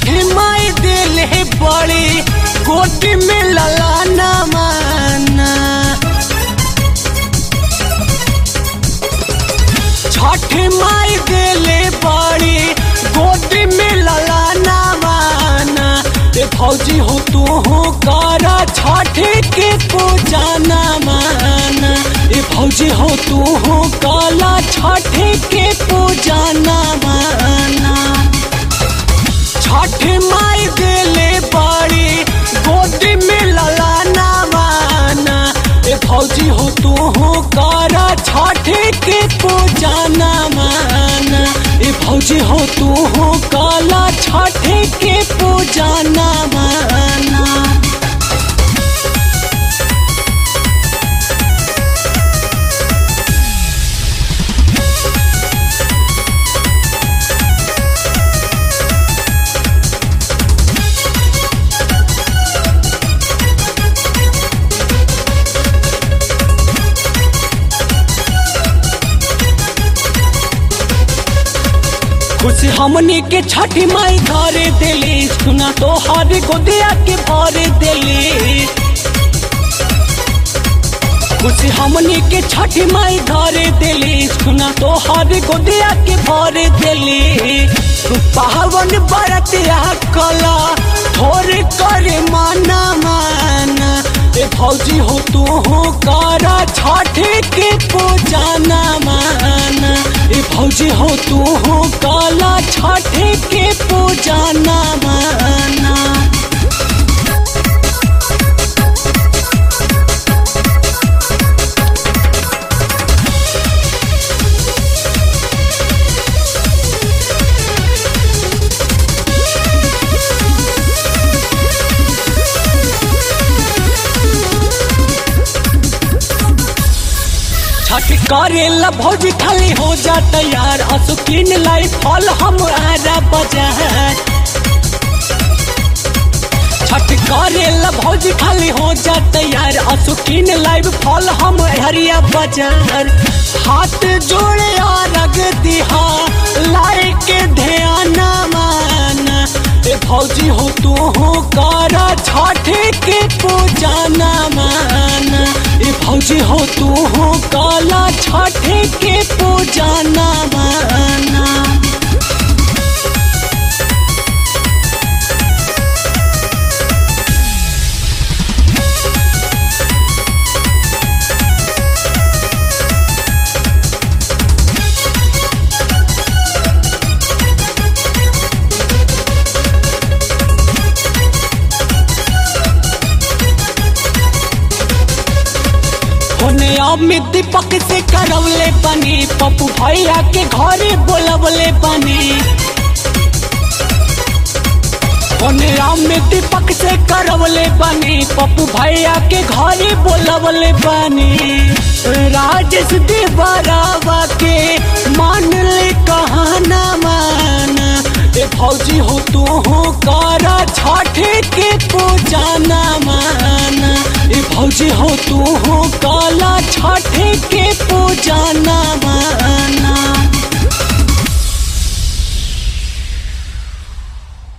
माई दिल है बड़ी गोटी में ललाना माना। छठ माई दिल बड़ी गोटी में ललाना माना। ए भौजी हो तू हो कारा छठ के पूजाना माना। ए भौजी हो तू हो काला छठ के पूजाना माना। छठ माई दिले बड़ी गोदी में ललाना माना। ए भौजी हो तू हो कारा छठ के पूजाना माना। ए भौजी हो तू हो काला छठ के पूजाना माना। खुशी हमनी के छठी माई घरे दिली सुना तो हर गोदिया के भरे दिली। खुशी हमनी के छठी माई घरे दिली सुना तो हर गोदिया के भरे दिली। पावन बरतिया कला थोड़े करे माना माना। ए भौजी हो तू हो कारा छठ के पूजाना माना। ए भौजी हो तू हो काला छठ के पूजाना माना। छठ करेला भौजी खाली हो जा तैयार। असुकिन लाई फल हम आरा बाजार। छठ करेला भौजी खाली हो जा तैयार। असुकिन लाई फल हम हरिया बाजार। हाथ जोड़े रग दिहा लाई के ध्यान माना। ए भौजी हो तू हो कारा छठ के पूजाना माना। ए भौजी हो तू हो काला छठ के पूजाना माना। अमित दीपक से करवले बनी। पप्पू भैया के घरे बोलवले बनी। अमित दीपक से करवले बनी। पप्पू भैया के घरे बोलवले बनी। राजेश देवरावा के मान ले कहाना माना। ए भौजी हो तू हो कारा छठ के पूजाना माना। ए भौजी हो तू हो काला छठ के पूजाना